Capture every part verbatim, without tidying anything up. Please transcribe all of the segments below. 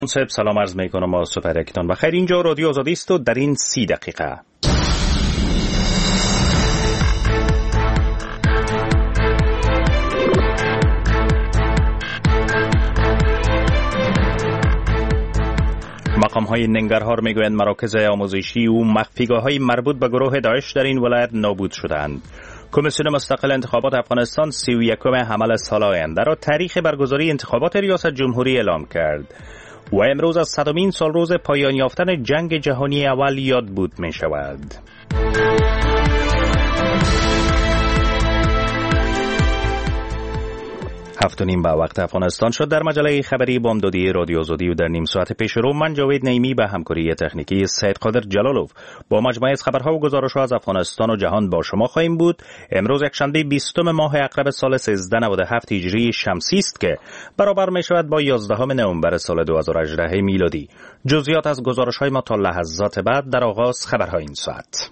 صاحب سلام عرض می کنم با سپر یکتان و خیر. اینجا رادیو آزادی است و در این سی دقیقه مقام های ننگرهار میگویند مراکز آموزشی و مخفیگاه های مربوط به گروه داعش در این ولایت نابود شدند. کمیسیون مستقل انتخابات افغانستان سی و یکم حمل سال آینده را تاریخ برگزاری انتخابات ریاست جمهوری اعلام کرد و امروز از صدمین سال روز پایان یافتن جنگ جهانی اول یاد بود می شود. هفت و نیم به وقت افغانستان شد. در مجله خبری بامدادی رادیو آزادی و در نیم ساعت پیش رو من جاوید نعیمی به همکاری تکنیکی سید قادر جلالوف با مجموعه از خبرها و گزارش‌ها از افغانستان و جهان با شما خواهیم بود. امروز یکشنبه بیستم ماه عقرب سال سیزده نود و هفت هجری شمسی است که برابر می شود با یازدهم نوامبر سال دو هزار و هجده میلادی. جزئیات از گزارش‌های ما تا لحظات بعد در آغاز خبرهای این ساعت.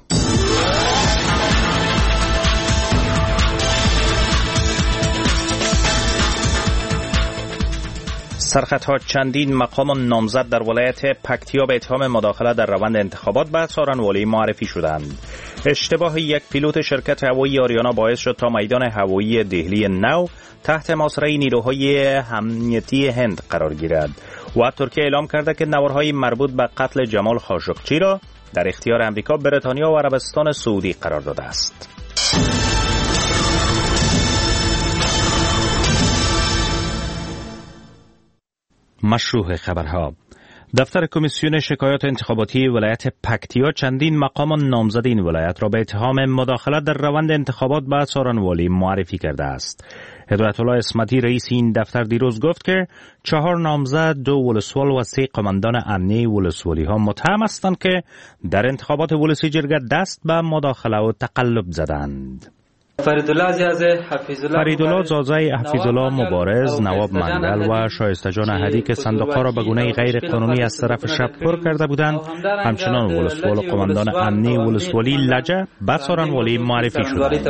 سرخطها چندین مقام نامزد در ولایت پکتیا به اتهام مداخله در روند انتخابات به سارنوالی معرفی شدند. اشتباه یک پیلوت شرکت هوایی آریانا باعث شد تا میدان هوایی دهلی نو تحت محاصره نیروهای امنیتی هند قرار گیرد و ترکیه اعلام کرده که نوارهای مربوط به قتل جمال خاشقچی را در اختیار امریکا، بریتانیا و عربستان سعودی قرار داده است. مشروع خبرها. دفتر کمیسیون شکایات انتخاباتی ولایت پکتیا چندین مقام نامزد این ولایت را به اتهام مداخله در روند انتخابات به سارنوالی معرفی کرده است. هدایت الله اسمتی رئیس این دفتر دیروز گفت که چهار نامزد، دو ولسوال و سه قماندان امنی ولسوالی ها متهم هستند که در انتخابات ولسی جرگه دست به مداخله و تقلب زدند. فریدالله زازه فریدالله زازه حفیظالله مبارز، نواب منگل و شایسته جان احدی که صندوقها را به گونه غیر قانونی از طرف شب پر کرده بودند، همچنان ولسوال و قماندان امنی ولسوالی لجه به سارنوالی معرفی شدند.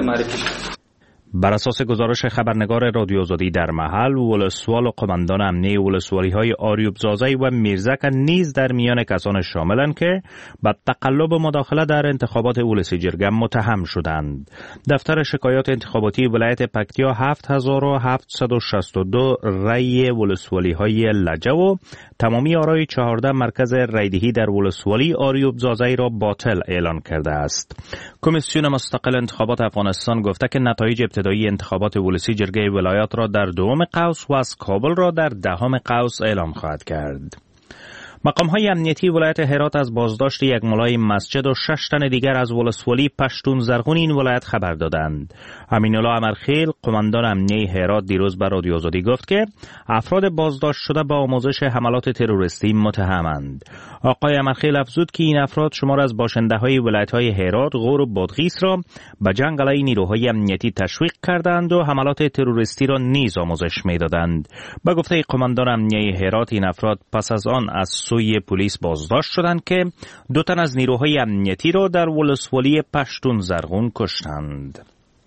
بر اساس گزارش خبرنگار رادیو آزادی در محل، ولسوال و قماندان امنی ولسوالی های آریوب زازه و میرزک نیز در میان کسان شاملند که به تقلب مداخله در انتخابات ولسی جرگه متهم شدند. دفتر شکایات انتخاباتی ولایت پکتیا هفت هزار و هفتصد و شصت و دو رای ولسوالی های لجه و تمامی آرای چهارده مرکز رایدهی در ولسوالی آریوب زازه را باطل اعلان کرده است. کمیسیون مستقل انتخابات افغانستان گفته که نتایج ابتدایی انتخابات ولسی جرگه ولایات را در دوم قوس و از کابل را در دهم قوس اعلام خواهد کرد. مقام‌های امنیتی ولایت هرات از بازداشت یک ملای مسجد و شش تن دیگر از ولسوالی پشتون زرغون این ولایت خبر دادند. امین‌الله امرخیل، قماندان امنیتی هرات، دیروز به رادیو آزادی گفت که افراد بازداشت شده به آموزش حملات تروریستی متهمند. آقای امرخیل افزود که این افراد شمار از باشنده‌های ولایت‌های هرات، غور و بادغیس را به جنگ علیه نیروهای امنیتی تشویق کردند و حملات تروریستی را نیز آموزش می‌دادند. به گفته قماندان امنیتی هرات، این افراد پس از آن از سوی پلیس بازداشت شدند که دو تن از نیروهای امنیتی را در ولسوالی پشتون زرغون کشتند.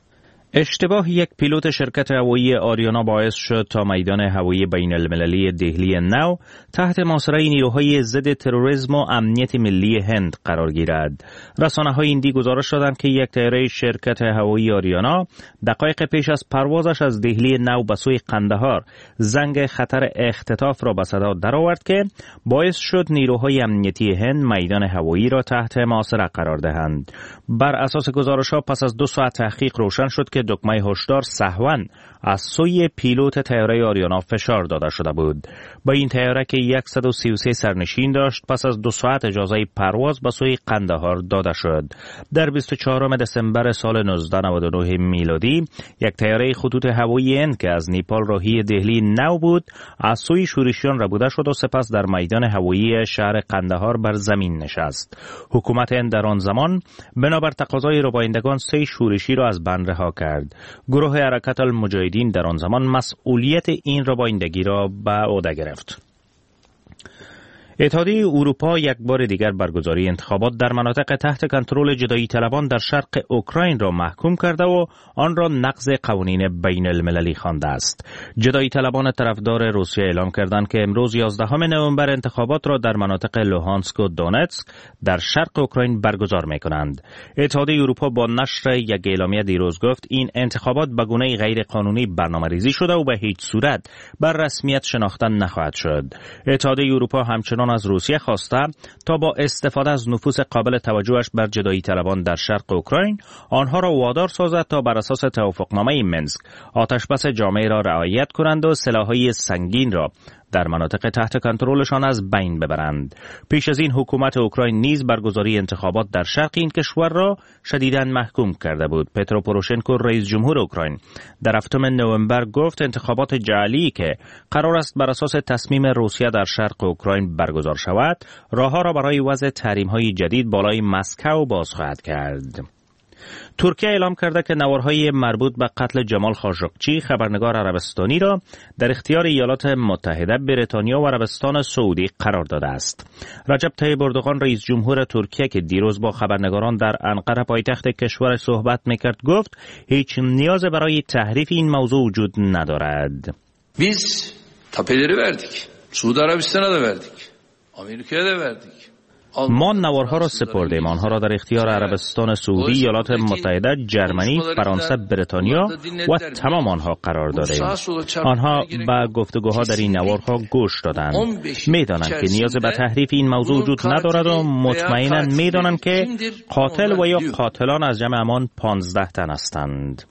اشتباه یک پیلوت شرکت هوایی آریانا باعث شد تا میدان هوایی بین المللی دهلی نو تحت محاصره نیروهای ضد تروریسم و امنیت ملی هند قرار گیرد. رسانه‌های هندی گزارش دادند که یک طیاره شرکت هوایی آریانا دقایق پیش از پروازش از دهلی نو به سوی قندهار زنگ خطر اختطاف را به صدا درآورد که باعث شد نیروهای امنیتی هند میدان هوایی را تحت محاصره قرار دهند. بر اساس گزارش‌ها پس از دو ساعت تحقیق روشن شد که دکمه هشدار سهواً از سوی پیلوت طیاره آریانا فشار داده شده بود. با این طیاره که صد و سی و سه سرنشین داشت، پس از دو ساعت اجازه پرواز به سوی قندهار داده شد. در بیست و چهارم دسامبر سال نوزده نود و نه میلادی، یک طیاره خطوط هوایی هند که از نیپال راهی دهلی نو بود، از سوی شورشیان ربوده شد و سپس در میدان هوایی شهر قندهار بر زمین نشست. حکومت هند در آن زمان بنابر تقاضای ربایندگان سه شورشی را از بند رها کرد. گروه حرکت المجاهدین در آن زمان مسئولیت این ربایندگی را به عهده گرفت. اتحادیه اروپا یک بار دیگر برگزاری انتخابات در مناطق تحت کنترل جدایی طلبان در شرق اوکراین را محکوم کرده و آن را نقض قوانین بین المللی خوانده است. جدایی طلبان طرفدار روسیه اعلام کردند که امروز یازدهم نوامبر انتخابات را در مناطق لوهانسک و دونتسک در شرق اوکراین برگزار می‌کنند. اتحادیه اروپا با نشر یک اعلامیه دیروز گفت این انتخابات به گونه غیر قانونی برنامه‌ریزی شده و به هیچ صورت بر رسمیت شناخته نخواهد شد. اتحادیه اروپا همچنان از روسیه خواسته تا با استفاده از نفوذ قابل توجهش بر جدایی طلبان در شرق اوکراین آنها را وادار سازد تا بر اساس توافقنامه منسک آتشبس جامعه را رعایت کنند و سلاح‌های سنگین را در مناطق تحت کنترلشان از بین ببرند. پیش از این حکومت اوکراین نیز برگزاری انتخابات در شرق این کشور را شدیداً محکوم کرده بود. پترو پوروشنکو رئیس جمهور اوکراین در هفتم نوامبر گفت انتخابات جعلی که قرار است بر اساس تصمیم روسیه در شرق اوکراین برگزار شود، راهها را برای وضع تحریم‌های جدید بالای مسکو باز خواهد کرد. ترکیه اعلام کرده که نوارهای مربوط به قتل جمال خاشقچی خبرنگار عربستانی را در اختیار ایالات متحده، بریتانیا و عربستان سعودی قرار داده است. رجب طیب اردوغان رئیس جمهور ترکیه که دیروز با خبرنگاران در انقره پایتخت کشور صحبت میکرد گفت هیچ نیاز برای تحریف این موضوع وجود ندارد. biz tapeleri verdik. Suudi Arabistan'a da verdik. Amerika'ya da verdik. ما نوارها را سپردیم، آنها را در اختیار عربستان سعودی، ایالات متحده، جرمنی، فرانسه، بریتانیا و تمام آنها قرار دادیم. آنها به گفتگوها در این نوارها گوش دادند. میدانند که نیاز به تحریف این موضوع وجود ندارد و مطمئنا میدانند که قاتل و یا قاتلان از جمع همان پانزده تن هستند.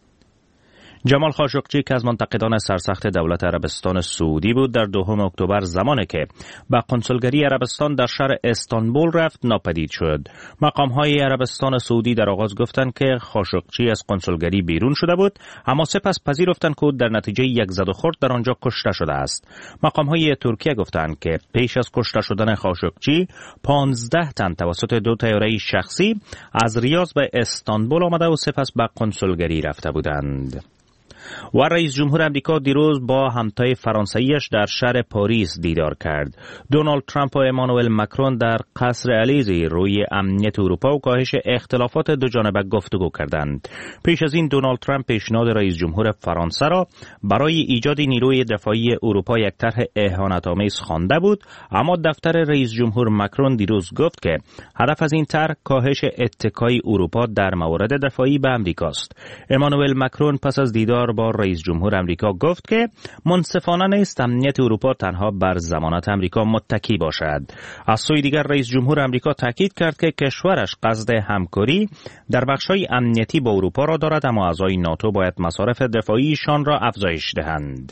جمال خاشقچی که از منتقدان سرسخت دولت عربستان سعودی بود، در دوم اکتبر زمانی که به قنسولگری عربستان در شهر استانبول رفت ناپدید شد. مقام‌های عربستان سعودی در آغاز گفتند که خاشقچی از قنسولگری بیرون شده بود، اما سپس پذیرفتند که در نتیجه یک زد و خورد در آنجا کشته شده است. مقام‌های ترکیه گفتند که پیش از کشته شدن خاشقچی پانزده تن توسط دو طیاره شخصی از ریاض به استانبول آمده و سپس به قنسولگری رفته بودند. و رئیس جمهور امریکا دیروز با همتای فرانسویش در شهر پاریس دیدار کرد. دونالد ترامپ و امانوئل ماکرون در قصر الیزی روی امنیت اروپا و کاهش اختلافات دو جانبه گفتگو کردند. پیش از این دونالد ترامپ پیشنهاد رئیس جمهور فرانسه را برای ایجاد نیروی دفاعی اروپا یک طرح اهانت‌آمیز خوانده بود، اما دفتر رئیس جمهور ماکرون دیروز گفت که هدف از این طرح کاهش اتکای اروپا در موارد دفاعی به امریکاست. امانوئل ماکرون پس از دیدار با رئیس جمهور امریکا گفت که منصفانه نیست امنیت اروپا تنها بر ضمانت امریکا متکی باشد. از سوی دیگر رئیس جمهور امریکا تاکید کرد که کشورش قصد همکاری در بخش‌های امنیتی با اروپا را دارد، اما اعضای ناتو باید مصارف دفاعیشان را افزایش دهند.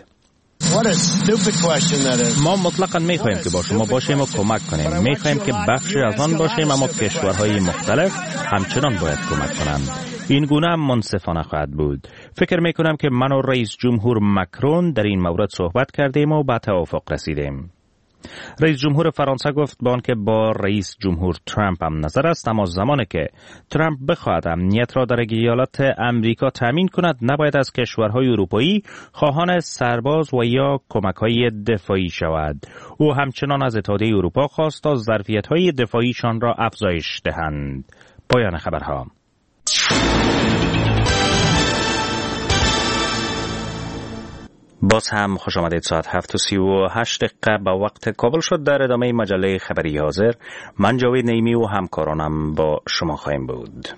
ما مطلقاً می‌خواهیم که با شما باشیم و کمک کنیم. می‌خواهیم که بخشی از آن باشیم، اما کشورهای مختلف همچنان باید کمک کنند. این گونه هم منصفانه خواهد بود. فکر می‌کنم که من و رئیس جمهور ماکرون در این مورد صحبت کردیم و به توافق رسیدیم. رئیس جمهور فرانسه گفت با آنکه با رئیس جمهور ترامپ هم نظر است، اما زمانی که ترامپ بخواهد امنیت را در ایالات امریکا تامین کند، نباید از کشورهای اروپایی خواهان سرباز و یا کمک‌های دفاعی شود. او همچنان از اتحادیه اروپا خواست تا ظرفیت‌های دفاعیشان را افزایش دهند. پایان خبرها. باز هم خوش آمدید. ساعت هفت و سی و هشت دقیقه به وقت کابل شد. در ادامه مجله خبری حاضر من جاوید نعیمی و همکارانم با شما خواهیم بود.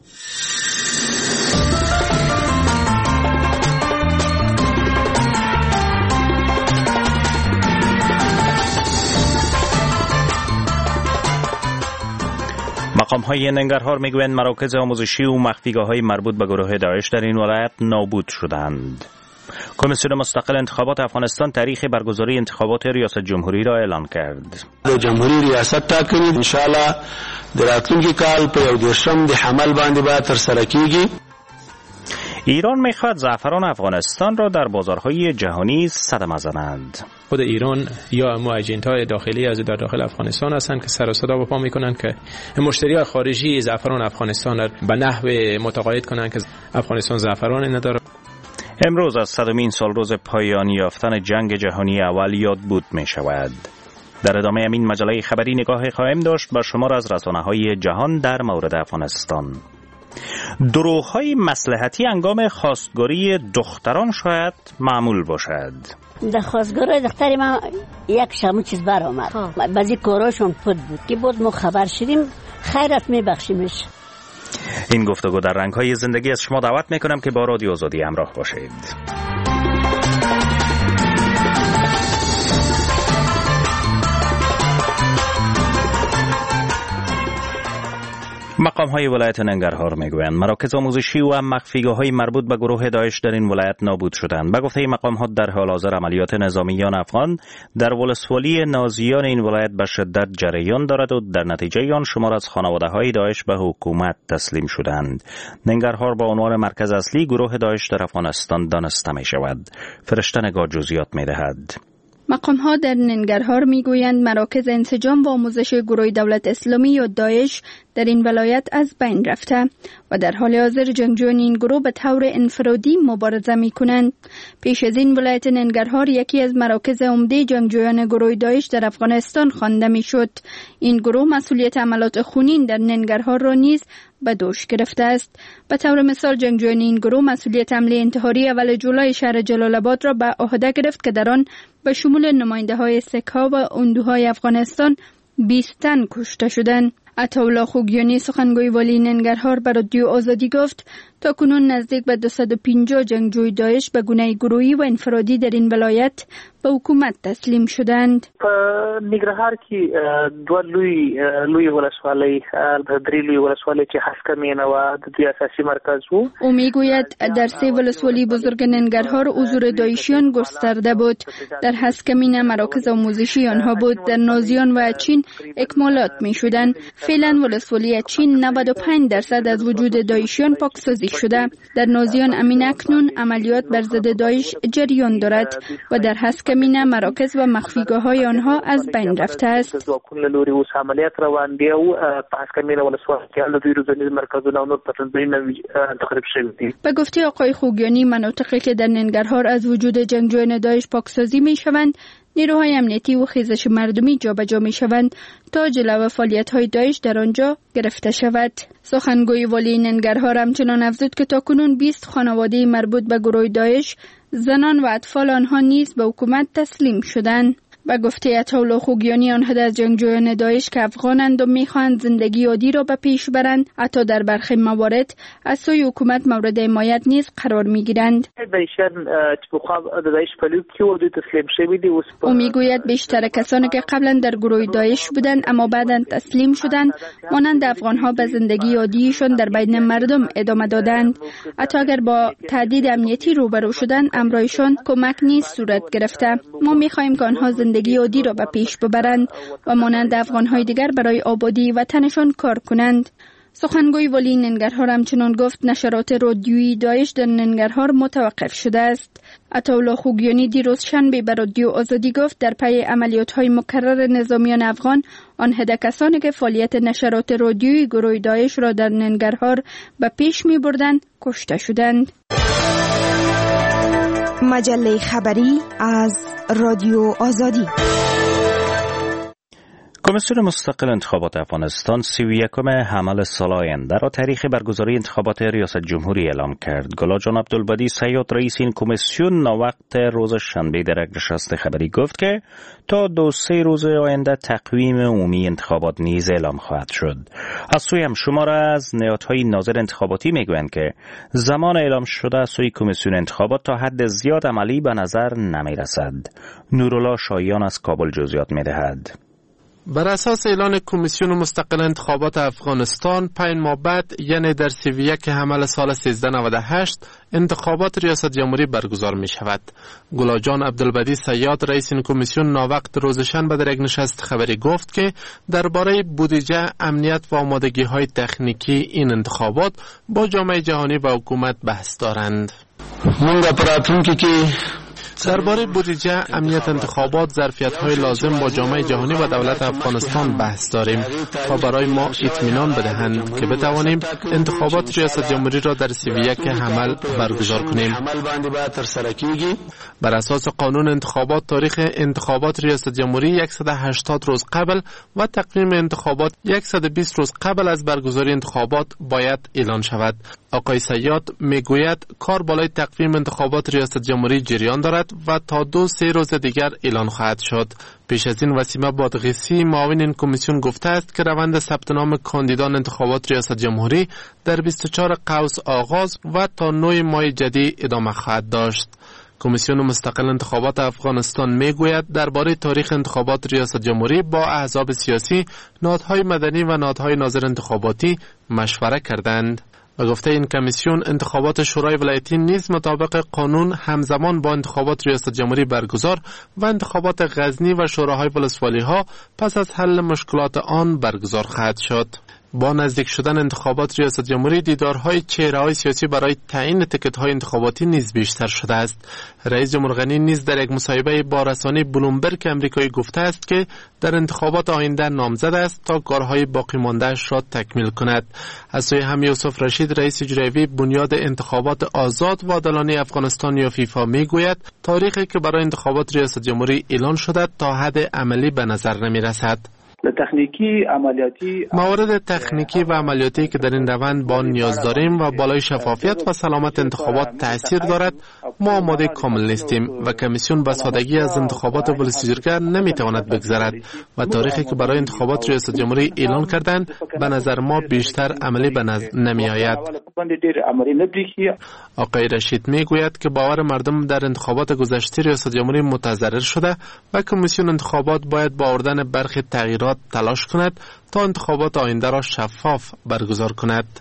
مقام‌های ننگرهار میگویند مراکز آموزشی و مخفیگاه‌های مربوط به گروه داعش در این ولایت نابود شدند. کمیسیون مستقل انتخابات افغانستان تاریخ برگزاری انتخابات ریاست جمهوری را اعلان کرد. جمهوری ریاست ټاکنې ان شاء الله د راتلونکي کال په یو دېرشم د حمل باندې به ترسره کیږي. ایران میخواد زعفران افغانستان را در بازارهای جهانی صدمه زنند. خود ایران یا مؤجنت‌های داخلی از در داخل افغانستان هستند که سر و صدا برپا میکنند که مشتریان خارجی زعفران افغانستان را به نحو متقاعد کنند که افغانستان زعفران ندارد. امروز از صدمین سالروز پایان یافتن جنگ جهانی اول یاد بود می شود. در ادامه همین مجله خبری نگاه خواهیم داشت به شمار از رسانه‌های جهان در مورد افغانستان. دروغ‌های مصلحتی هنگام خواستگاری دختران شاید معمول باشد. در خواستگاری دختری ما یک شامو چیز بر آمد، بعضی کاراشون پد بود که بود ما خبر شدیم، خیرت میبخشیمش. این گفتگو در رنگ‌های زندگی از شما دعوت میکنم که با رادیو آزادی همراه باشید. مقام های ولایت ننگرهار میگویند مراکز آموزشی و مخفیگاه های مربوط به گروه داعش در این ولایت نابود شدند. به گفته مقام ها در حال حاضر عملیات نظامیان افغان در ولسوالی نازیان این ولایت به شدت جریان دارد و در نتیجه آن شمار از خانواده های داعش به حکومت تسلیم شدند. ننگرهار با عنوان مرکز اصلی گروه داعش در افغانستان دانسته می شود. فرشته نگاه جزئیات می دهد. مقام ها در ننگرهار می گویند مراکز انسجام و آموزش گروه دولت اسلامی یا داعش در این ولایت از بین رفته و در حال حاضر جنگجویان این گروه به طور انفرادی مبارزه می کنند. پیش از این ولایت ننگرهار یکی از مراکز عمده جنگجویان گروه داعش در افغانستان خوانده می شد. این گروه مسئولیت عملیات خونین در ننگرهار را نیز به دوش گرفته است. به طور مثال جنگجویان این گروه مسئولیت حمله انتحاری اول جولای شهر جلال آباد را به عهده گرفت که در آن به شمول نماینده های سک‌ها و اندوهای افغانستان بیست تن کشته شدند. عطاالله خوگیانی سخنگوی والی ننگرهار به رادیو آزادی گفت تا کنون نزدیک به دویست و پنجاه جنگجوی داعش به گونه گروهی و انفرادی در این ولایت به حکومت تسلیم شدند. په ننګرهار کې دوه لوی لوی ولسوالۍ درې لوی ولسوالۍ چې هسکمینه و د دوی اساسي مرکز وو. او میگوید در سه ولسوالی بزرگ ننگرهار حضور داعشیان گسترده بود. در هسکمینه مراکز آموزشی آنها بود. در نازیان و اچین اکمالات می شدند. فعلا ولسوالی اچین نود و پنج درصد از وجود داعشیان پاکسازی شده. در نازیان امین اکنون عملیات بر ضد داعش جریان دارد و در هسکمینه مراکز و مخفیگاه های آنها از بین رفته است. به گفته آقای خوگیانی مناطقی که در ننگرهار از وجود جنگجویان داعش پاکسازی می شوند نیروهای امنیتی و خیزش مردمی جابجا می شوند تا جلو فعالیت‌های داعش در آنجا گرفته شود. سخنگوی والی ننگرهار همچنان افزود که تاکنون بیست خانواده مربوط به گروه داعش زنان و اطفال آنها نیز به حکومت تسلیم شدند. و گفته عطاالله خوگیانی آنها در جنگجویان داعش که افغانند و میخواهند زندگی عادی را به پیش برند حتی در برخی موارد از سوی حکومت مورد حمایت نیز قرار میگیرند. او میگوید بیشتر کسانی که قبلا در گروه داعش بودند اما بعدا تسلیم شدند مانند افغانها به زندگی عادیشان در بین مردم ادامه دادند. حتی اگر با تهدید امنیتی روبرو شدند امرایشان کمک نیز صورت گرفته. ما میخواهیم که آنها زندگی عادی را به پیش ببرند و مانند افغانهای دیگر برای آبادی وطنشان کار کنند. سخنگوی والی ننگرهار همچنان گفت نشرات رادیویی داعش در ننگرهار متوقف شده است. عطاالله خوگیانی دیروز شنبه به رادیو آزادی گفت در پی عملیات‌های مکرر نظامیان افغان آنها کسانی که فعالیت نشرات رادیویی گروه داعش را در ننگرهار به پیش می‌بردند کشته شدند. مجله خبری از رادیو آزادی. کمیسیون مستقل انتخابات افغانستان سی و یکم حمل سال آینده را تاریخ برگزاری انتخابات ریاست جمهوری اعلام کرد. گلاجان عبدالبدی صیاد رئیس این کمیسیون ناوقت روز شنبه در یک نشست خبری گفت که تا دو سه روز آینده تقویم عمومی انتخابات نیز اعلام خواهد شد. از سوی هم شمار از نهادهای ناظر انتخاباتی میگویند که زمان اعلام شده از سوی کمیسیون انتخابات تا حد زیاد عملی به نظر نمیرسد. نورالله شایان از کابل جزئیات میدهد. بر اساس اعلان کمیسیون مستقل انتخابات افغانستان پنج ماه بعد یعنی در سی و یک حمل سال سیزده نود و هشت انتخابات ریاست جمهوری برگزار می شود. گلاجان عبدالبدی صیاد رئیس این کمیسیون ناوقت روز شنبه در یک نشست خبری گفت که درباره بودجه، امنیت و آمادگی های تکنیکی این انتخابات با جامعه جهانی و حکومت بحث دارند. مونږ پراتونکو کې درباره بودجه، امنیت انتخابات، ظرفیت‌های لازم با جامعه جهانی و دولت افغانستان بحث داریم تا برای ما اطمینان بدهند که بتوانیم انتخابات ریاست جمهوری را در سی و یک حمل برگزار کنیم. بر اساس قانون انتخابات، تاریخ انتخابات ریاست جمهوری صد و هشتاد روز قبل و تقویم انتخابات صد و بیست روز قبل از برگزاری انتخابات باید اعلان شود. آقای سیاد میگوید کار بالای تقویم انتخابات ریاست جمهوری جریان دارد و تا دو سه روز دیگر اعلان خواهد شد. پیش از این وسیمه بادغیسی معاون این کمیسیون گفته است که روند ثبت نام کاندیدان انتخابات ریاست جمهوری در بیست و چهار قوس آغاز و تا نه ماه جدی ادامه خواهد داشت. کمیسیون مستقل انتخابات افغانستان میگوید درباره تاریخ انتخابات ریاست جمهوری با احزاب سیاسی، نهادهای مدنی و نهادهای ناظر انتخاباتی مشوره کردند. و گفته این کمیسیون انتخابات شورای ولایتی نیز مطابق قانون همزمان با انتخابات ریاست جمهوری برگزار و انتخابات غزنی و شوراهای ولسوالی ها پس از حل مشکلات آن برگزار خواهد شد. با نزدیک شدن انتخابات ریاست جمهوری، دیدارهای چهره‌های سیاسی برای تعیین تیکت‌های انتخاباتی نیز بیشتر شده است. رئیس جمهور غنی نیز در یک مصاحبه با رسانه بلومبرگ آمریکایی گفته است که در انتخابات آینده نامزد است تا کارهای باقی مانده‌اش را تکمیل کند. از سوی هم یوسف رشید، رئیس اجرایی بنیاد انتخابات آزاد و عادلانه افغانستان یا فیفا میگوید تاریخی که برای انتخابات ریاست جمهوری اعلان شده تا حد عملی به نظر نمی‌رسد. تکنیکی عملیاتی موارد تکنیکی و عملیاتی که در این روند با نیاز داریم و بالای شفافیت و سلامت انتخابات تأثیر دارد، ما آماده کامل نیستیم و کمیسیون به سادگی از انتخابات ولسی جرگه نمیتواند بگذرد و تاریخی که برای انتخابات ریاست جمهوری اعلان کردند به نظر ما بیشتر عملی به نظر نمی آید. آقای رشید میگوید که باور مردم در انتخابات گذشته ریاست جمهوری متضرر شده و کمیسیون انتخابات باید با آوردن برخی تغییرات تلاش کند تا انتخابات آینده را شفاف برگزار کند.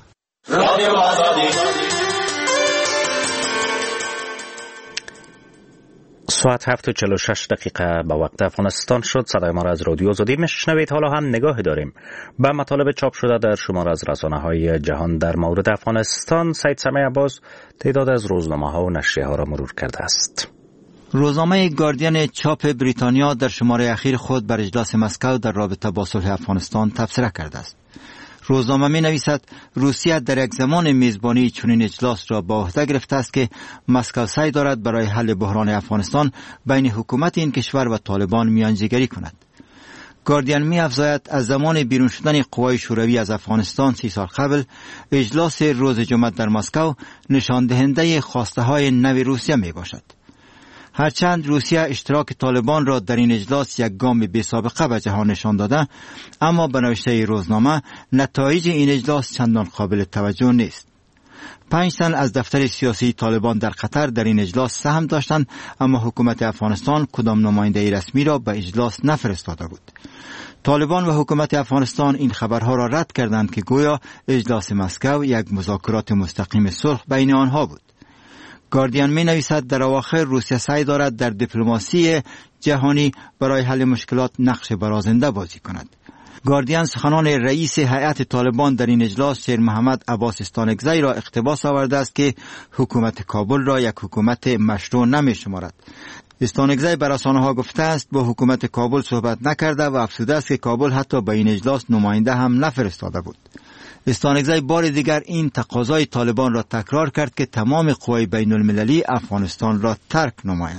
ساعت هفت و چهل و شش دقیقه به وقت افغانستان شد. صدای ما را از رادیو آزادی میشنوید. حالا هم نگاهی داریم به مطالب چاپ شده در شمار از رسانه‌های جهان در مورد افغانستان. سید سمیع عباس تعداد از روزنامه‌ها و نشریه‌ها را مرور کرده است. روزنامه گاردین چاپ بریتانیا در شماره اخیر خود بر اجلاس مسکو در رابطه با صلح افغانستان تبصره کرده است. روزنامه می نویسد روسیه در یک زمان میزبانی چنین اجلاس را با عهده گرفته است که مسکو سعی دارد برای حل بحران افغانستان بین حکومت این کشور و طالبان میانجیگری کند. گاردین می افزاید از زمان بیرون شدن قوای شوروی از افغانستان سی سال قبل، اجلاس روز جمعه در مسکو نشان دهنده خواسته های نو روسیه می باشد. هرچند روسیه اشتراک طالبان را در این اجلاس یک گام بی سابقه به جهان نشان داده، اما به نوشته روزنامه نتایج این اجلاس چندان قابل توجه نیست. پنج تن از دفتر سیاسی طالبان در قطر در این اجلاس سهم داشتند، اما حکومت افغانستان کدام نماینده رسمی را به اجلاس نفرستاده بود. طالبان و حکومت افغانستان این خبرها را رد کردند که گویا اجلاس مسکو یک مذاکرات مستقیم صلح بین آنها بود. گاردین می نویسد در اواخر روسیه سعی دارد در دیپلماسی جهانی برای حل مشکلات نقش برازنده بازی کند. گاردین سخنان رئیس هیئت طالبان در این اجلاس شیر محمد عباس استانکزی را اقتباس آورده است که حکومت کابل را یک حکومت مشروع نمی شمارد. استانکزی بر رسانه‌ها گفته است با حکومت کابل صحبت نکرده و افسوده است که کابل حتی به این اجلاس نماینده هم نفرستاده بود. استانکزی بار دیگر این تقاضای طالبان را تکرار کرد که تمام قوای بین المللی افغانستان را ترک نمایند.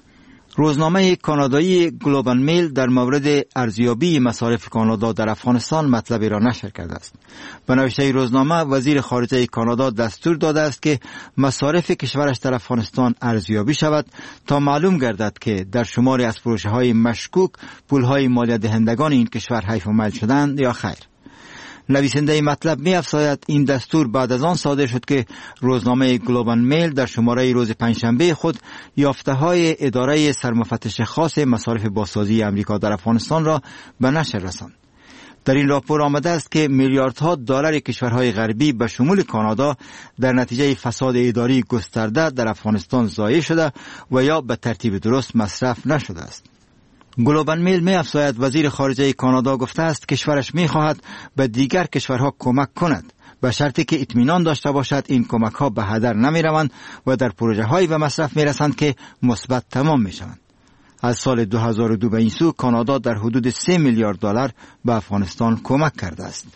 روزنامه کانادایی گلوبال میل در مورد ارزیابی مصارف کانادا در افغانستان مطلبی را نشر کرده است. به نوشته روزنامه وزیر خارجه کانادا دستور داده است که مصارف کشورش در افغانستان ارزیابی شود تا معلوم گردد که در شماری از پروژه‌های مشکوک پول‌های مالیات دهندگان این کشور حیف و میل شدند یا خیر. نویسنده مطلب می افزاید این دستور بعد از آن صادر شد که روزنامه گلوبال میل در شماره روز پنجشنبه خود یافته های اداره سرمفتش خاص مصارف بازسازی امریکا در افغانستان را به نشر رساند. در این راپور آمده است که میلیاردها دلار کشورهای غربی به شمول کانادا در نتیجه فساد اداری گسترده در افغانستان ضایع شده و یا به ترتیب درست مصرف نشده است. گلوبال میل می افزاید وزیر خارجه کانادا گفته است کشورش می خواهد به دیگر کشورها کمک کند. به شرطی که اطمینان داشته باشد این کمک ها به هدر نمی روند و در پروژه هایی به مصرف می رسند که مثبت تمام می شوند. از سال دو هزار و دو به این سو کانادا در حدود سه میلیارد دلار به افغانستان کمک کرده است.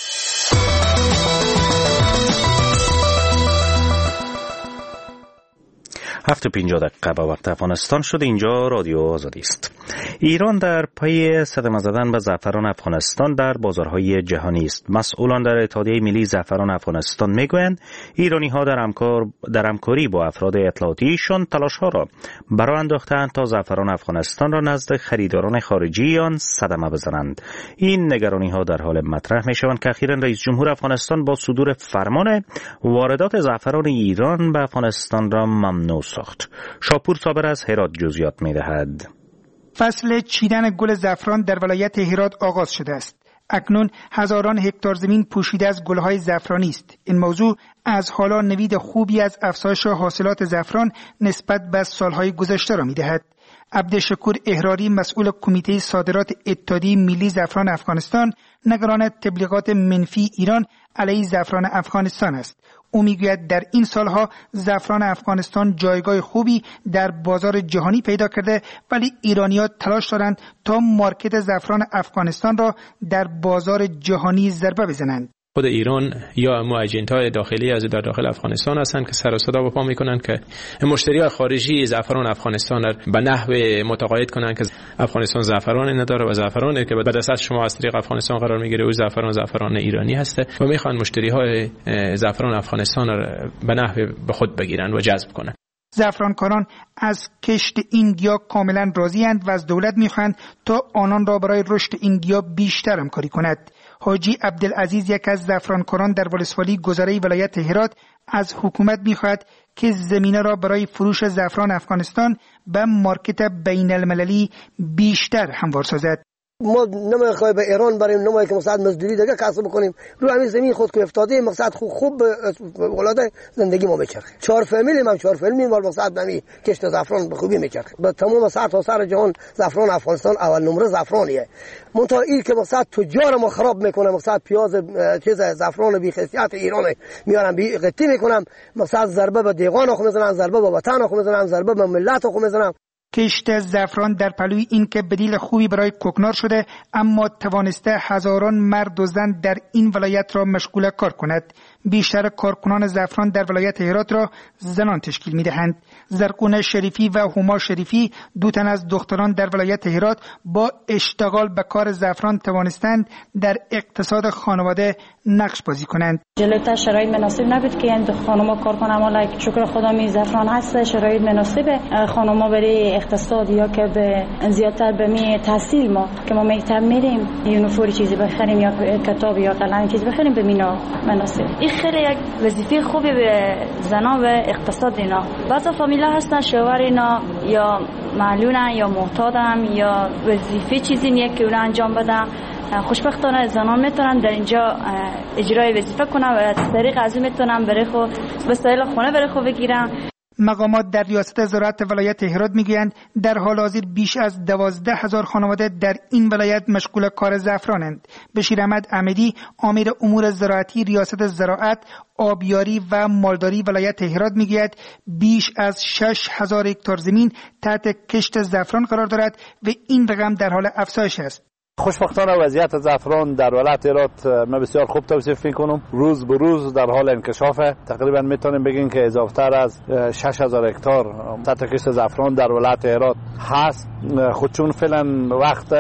هفت و پنجاه دقیقه به وقت افغانستان شد. اینجا رادیو آزادی است. ایران در پی صدمه زدن به زعفران افغانستان در بازارهای جهانی است. مسئولان در اتحادیه ملی زعفران افغانستان میگویند ایرانی ها در همکار در همکاری با افراد اطلاعاتیشان تلاش ها را برای انداختند تا زعفران افغانستان را نزد خریداران خارجی آن صدمه بزنند. این نگرانی ها در حال مطرح می شوند که اخیراً رئیس جمهور افغانستان با صدور فرمان واردات زعفران ایران به افغانستان را ممنوع ساخت. شاپور صابر از هرات جزئیات می دهد. فصل چیدن گل زعفران در ولایت هرات آغاز شده است. اکنون هزاران هکتار زمین پوشیده از گلهای زعفرانی است. این موضوع از حالا نوید خوبی از افزایش حاصلات زعفران نسبت به سالهای گذشته را می‌دهد. عبدالشکور احراری مسئول کمیته صادرات اتحادیه ملی زعفران افغانستان نگران تبلیغات منفی ایران علیه زعفران افغانستان است. او میگوید در این سالها زعفران افغانستان جایگاه خوبی در بازار جهانی پیدا کرده، ولی ایرانی‌ها تلاش دارند تا مارکت زعفران افغانستان را در بازار جهانی ضربه بزنند. خود ایران یا مؤجنت‌های داخلی از در داخل افغانستان هستند که سر و صدا به پا می‌کنند که مشتری‌های خارجی زعفران افغانستان را به نحو متقاعد کنند که افغانستان زعفران نداره و زعفرانی که به دست از شما از طریق افغانستان قرار می‌گیره او زعفران زعفران ایرانی هسته و می‌خوان مشتری‌های زعفران افغانستان را به نحو به خود بگیرند و جذب کنند. زعفرانکاران از کشت این گیاه کاملا راضی‌اند و از دولت می‌خواهند تا آنان را برای رشد این گیاه بیشتر همکاری کند. حاجی عبدالعزیز یک از زعفرانکاران در ولسوالی گذره ولایت هرات از حکومت می‌خواهد که زمینه را برای فروش زعفران افغانستان به مارکت بین المللی بیشتر هموار سازد. ما نمیخوایم به ایران بریم، نمیخوایم که مقصد مزدوری دیگه کسب بکنیم، رو همین زمین خود که افتاده مقصد خوب خوب ولاده زندگی ما میچرخه. چهار فامیلی ما چهار فامیلی ما مقصد همین کشت زعفران به خوبی میچرخه. به تمام سر تا سر جهان زعفران افغانستان اول نمره زعفرانیه. منتها این که مقصد تجار ما خراب میکنه، مقصد پیاز چیز زعفران بی خصیصیت ایران میارن بی قطعی میکنم، مقصد ضربه به دیوان خو میزنن، ضربه به وطن خو میزنن، ضربه به ملت خو میزنن. کشت زعفران در پلوی این که بدیل خوبی برای کوکنار شده، اما توانسته هزاران مرد و زن در این ولایت را مشغول کار کند. بیشتر کارکنان زعفران در ولایت هرات را زنان تشکیل می‌دهند. زرقونه شریفی و هما شریفی دو تن از دختران در ولایت هرات با اشتغال به کار زعفران توانستند در اقتصاد خانواده نقش بازی کنند. جلوتر شرایط مناسب نبود که این خانم‌ها کار کنند، ولی شکر خدا می زعفران هست، شرایط مناسبه خانم‌ها برای اقتصاد یا که به زیادتر به می تحصیل ما که ما مکتب میریم یونیفر چیزی بخریم یا کتاب یا قلم چیزی بخریم به مینا مناسب. این خیلی یک وظیفه خوبی به زنان و اقتصاد اینا. بعضی فامیلا هستن شوهر اینا یا معلولن یا محتاجن یا وظیفه چیزی نیست که اونا انجام بدن. خوشبختانه زنان میتونن در اینجا اجرای وظیفه کنن و از طریق از اون میتونن برای خود وسایل خونه برای خود بگیرن. مقامات در ریاست زراعت ولایت هرات میگویند در حال حاضر بیش از دوازده هزار خانواده در این ولایت مشغول کار زعفرانند. بشیر احمد احمدی امیر امور زراعتی ریاست زراعت، آبیاری و مالداری ولایت هرات میگوید بیش از شش هزار هکتار زمین تحت کشت زعفران قرار دارد و این رقم در حال افزایش است. خوشبختانه وضعیت زعفران در ولایت هرات ما بسیار خوب توصیف میکنم، روز به روز در حال انکشافه. تقریبا میتونیم بگیم که اضافتر از شش هزار هکتار تحت کشت زعفران در ولایت هرات هست. خود چون فعلا وقت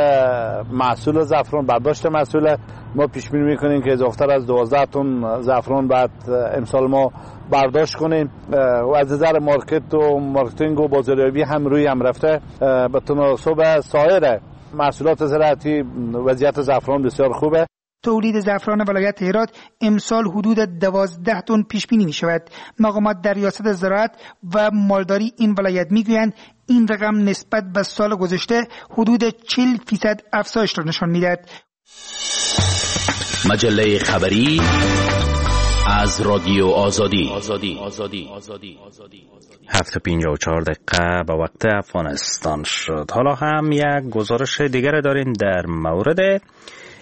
محصول زعفران برداشت محصول، ما پیش بینی میکنیم که اضافتر از دوازده تن زعفران بعد امسال ما برداشت کنیم و از نظر مارکت و مارکتینگ و بازاریابی هم روی هم رفته. به تناسب سایر محصولات زراعتی وضعیت زعفران بسیار خوبه. تولید زعفران ولایت هرات امسال حدود دوازده تن پیش بینی می شود. مقامات در ریاست زراعت و مالداری این ولایت می گویند این رقم نسبت به سال گذشته حدود چهل فیصد افزایش را نشان می دهد. مجله خبری از رادیو آزادی. هفت پنجاه و چهار دقیقه به وقت افغانستان شد. حالا هم یک گزارش دیگر داریم در مورد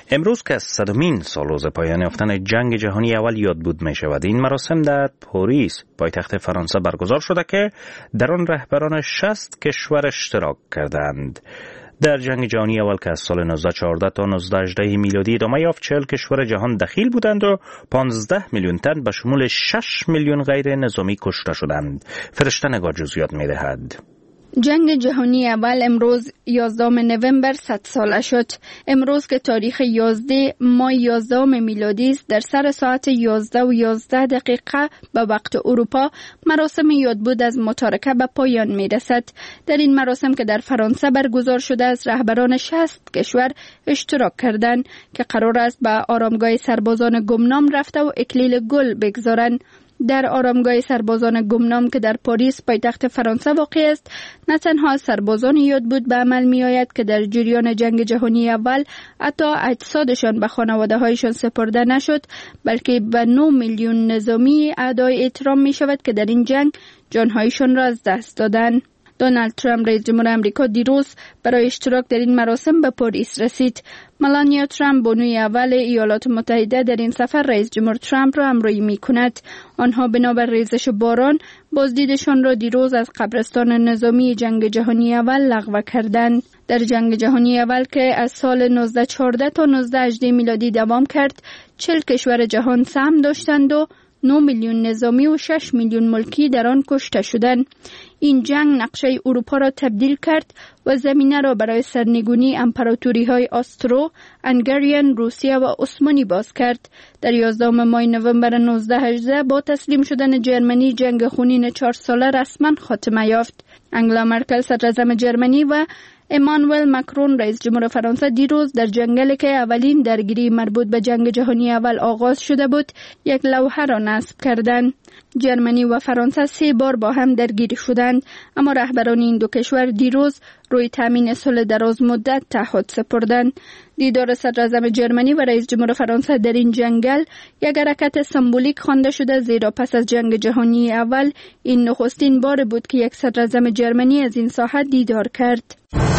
امروز که صدمین سالروز پایان یافتن جنگ جهانی اول یاد بود می شود. این مراسم در پاریس پایتخت فرانسه برگزار شده که در آن رهبران شصت کشور اشتراک کردند. در جنگ جهانی اول که از سال نوزده چهارده تا نوزده هجده میلادی ادامه یافت، چهل کشور جهان دخیل بودند و پانزده میلیون تن به شمول شش میلیون غیر نظامی کشته شدند. فرشته نگار جزئیات می دهد. جنگ جهانی اول امروز یازدهم نوامبر صد ساله شد. امروز که تاریخ یازده ماه یازدهم میلادی است، در سر ساعت یازده و یازده دقیقه به وقت اروپا مراسم یادبود از متارکه به پایان می رسد. در این مراسم که در فرانسه برگزار شده است، رهبران شصت کشور اشتراک کردند که قرار است به آرامگاه سربازان گمنام رفته و اکلیل گل بگذارند. در آرامگاه سربازان گمنام که در پاریس پایتخت فرانسه واقع است، نه تنها سربازان یادبود به عمل می آید که در جریان جنگ جهانی اول حتی اجسادشان به خانواده هایشان سپرده نشد، بلکه به نه میلیون نظامی اعدای احترام می شود که در این جنگ جانهایشان را از دست دادند. دونالد ترامپ رئیس جمهور آمریکا دیروز برای اشتراک در این مراسم به پاریس رسید. ملانیا ترامپ بانوی اول ایالات متحده در این سفر رئیس جمهور ترامپ را همراهی می کند. آنها بنابر ریزش باران بازدیدشان را دیروز از قبرستان نظامی جنگ جهانی اول لغو کردند. در جنگ جهانی اول که از سال نوزده چهارده تا نوزده هجده میلادی دوام کرد، چهل کشور جهان سهم داشتند و نه میلیون نظامی و شش میلیون ملکی در آن کشته شدند. این جنگ نقشه اروپا را تبدیل کرد و زمینه را برای سرنگونی امپراتوری های آسترو، هنگریان، روسیه و عثمانی باز کرد. در یازدهم ماه نوامبر نوزده هجده با تسلیم شدن جرمنی، جنگ خونین چهار ساله رسما خاتمه یافت. انگلا مرکل صدراعظم جرمنی و امانوئل مکرون رئیس جمهور فرانسه دیروز در جنگلی که اولین درگیری مربوط به جنگ جهانی اول آغاز شده بود، یک لوحه را نصب کردند. جرمنی و فرانسه سه بار با هم درگیری شدند، اما رهبران این دو کشور دیروز روی تامین صلح دراز مدت تعهد سپردند. دیدار صدراعظم جرمنی و رئیس جمهور فرانسه در این جنگل یک حرکت سمبولیک خوانده شده، زیرا پس از جنگ جهانی اول این نخستین بار بود که یک صدراعظم جرمنی از این ساحت دیدار کرد.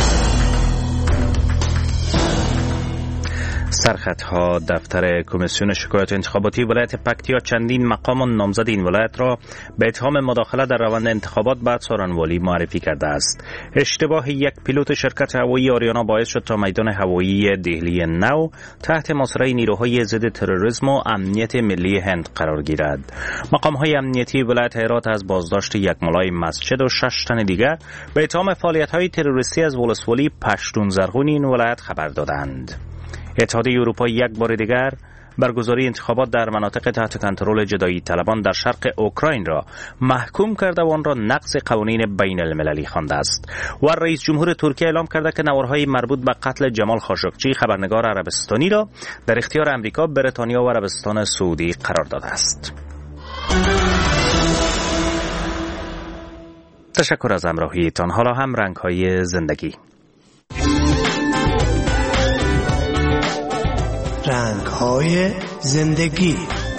سرخطها دفتر کمیسیون شکایات انتخاباتی ولایت پکتیا چندین مقام نامزد این ولایت را به اتهام مداخله در روند انتخابات بعد سارنوالی معرفی کرده است. اشتباه یک پیلوت شرکت هوایی آریانا باعث شد تا میدان هوایی دهلی نو تحت محاصره نیروهای ضد تروریسم و امنیت ملی هند قرار گیرد. مقام‌های امنیتی ولایت هرات از بازداشت یک ملای مسجد و شش تن دیگر به اتهام فعالیت‌های تروریستی از ولسوالی پشتون زرغونی این ولایت خبر دادند. اتحادیه اروپا یک بار دیگر برگزاری انتخابات در مناطق تحت کنترل جدایی طلبان در شرق اوکراین را محکوم کرده و آن را نقض قوانین بین المللی خوانده است. و رئیس جمهور ترکیه اعلام کرده که نوارهای مربوط به قتل جمال خاشقچی خبرنگار عربستانی را در اختیار امریکا، بریتانیا و عربستان سعودی قرار داده است. تشکر از همراهیتان. حالا هم رنگ‌های زندگی. رنگ‌های زندگی.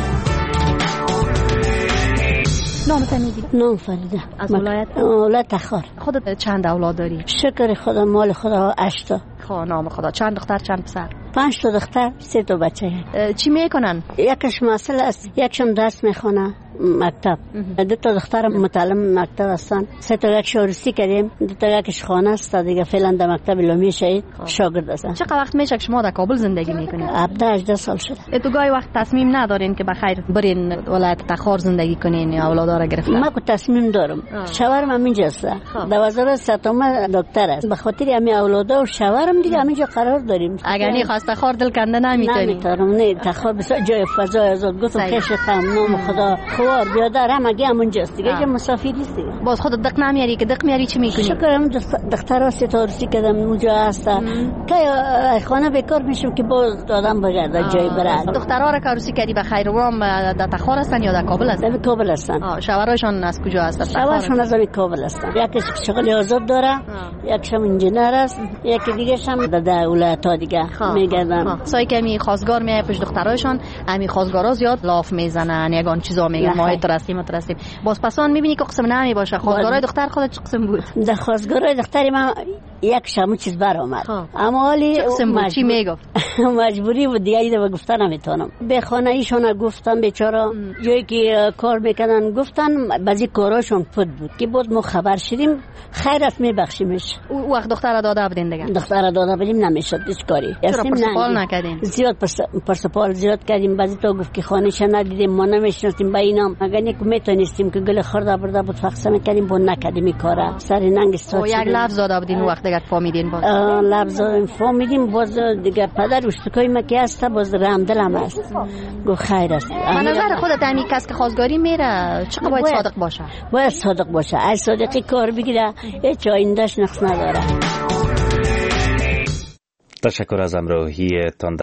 نامت میگی؟ نام فریده. از ولایت؟ ولایت تخار. خودت چند اولاد داری؟ شکر خدا، مال خدا هشتا. خب نام خدا. چند دختر چند پسر؟ پنج تا دختر، سه تا بچه. چی میکنن؟ یکش مسئله است، یکشون درس میخونه مکتب، دو تا دختر متعلم مکتب هستن، سه تا یک شورستی کردیم، دو تا یکش خانه است دیگه، فعلا در مکتب لومی شهید شاگرد هستن. چقدر وقت میشه که شما در کابل زندگی میکنید؟ هفده هجده سال شده. تو گاهی وقت تصمیم ندارین که بخیر برین ولایت تخار زندگی کنین یا اولادا را گرفتن؟ من کو تصمیم دارم. شوهرم همینجا است، در وزارت ستم دکتر است، به خاطر همین اولادا و شوهرم دیگه همینجا قرار داریم. اگر نی خواست تخار دل کنده نمیتونی؟ نمیتونم. نه تخار بسیار جای فضای آزاد. گفتم خشتم نام خدا خوار بیادر هم اگه همونجاست دیگه، اینجا مسافری است دیگه. باز خودت دق نمیاری که دق میاری چی میکنی؟ شکرم دخترها ستارسی کردم اونجا هستن که خانه بیکار میشم که باز دادم بگرده جای برد. دخترها را کاروسی کردی به خیر و در تخار هستن یا در کابل هستن؟ در کابل هستن. شوهرشون از کجا هستن؟ شوهرشون از کابل هستن. یکیش شغل آزاد داره، یکیش هم انجینر است، یکی دیگه هم در ولایت‌ها دیگه میگردن. سای که می خواستگار میای پیش دخترایشان، همین خواستگارا زیاد لاف میزنن، یگان چیزا میگن ما ترسیم ترسیم. باز پسان میبینی که قسم نمی باشه. خواستگارای دختر خودت چه قسم بود؟ در خواستگارای دختری من یک شمو چیز بر آمد. اما حالی چی میگفت؟ مجبوری بود دیگه ایده گفتن نمیتونم. به خانه ایشون گفتم بیچاره جایی که کار میکنن گفتن بعضی کاراشون فوت بود که بود ما خبر شدیم خیر است میبخشیمش. او وقت دختر داده بودین دیگه؟ دختر داده بودیم نمیشد هیچ کاری. چرا پرسپال نکردین؟ زیاد پرسپال زیاد کردیم. بعضی تا گفت که خانه‌ش ندیدیم ما نمیشناسیم. با اینا اگر یک میتونستیم که گل خورده برده بود فقط میکردیم با نکردیم این کارا. سر ننگ استاد. یک لفظ داده بودین وقت دیگه فهمیدین باز؟ لفظ فهمیدیم باز دیگه پدر اشتکای ما که هست باز رحم دلم است. گفت خیر است. به نظر خودت همین کس که خواستگاری میره چقدر باید صادق باشه؟ باید صادق باشه. از صادقی کار بگیره هیچ آیندهش نقص نداره. تشکر از همراهیتان.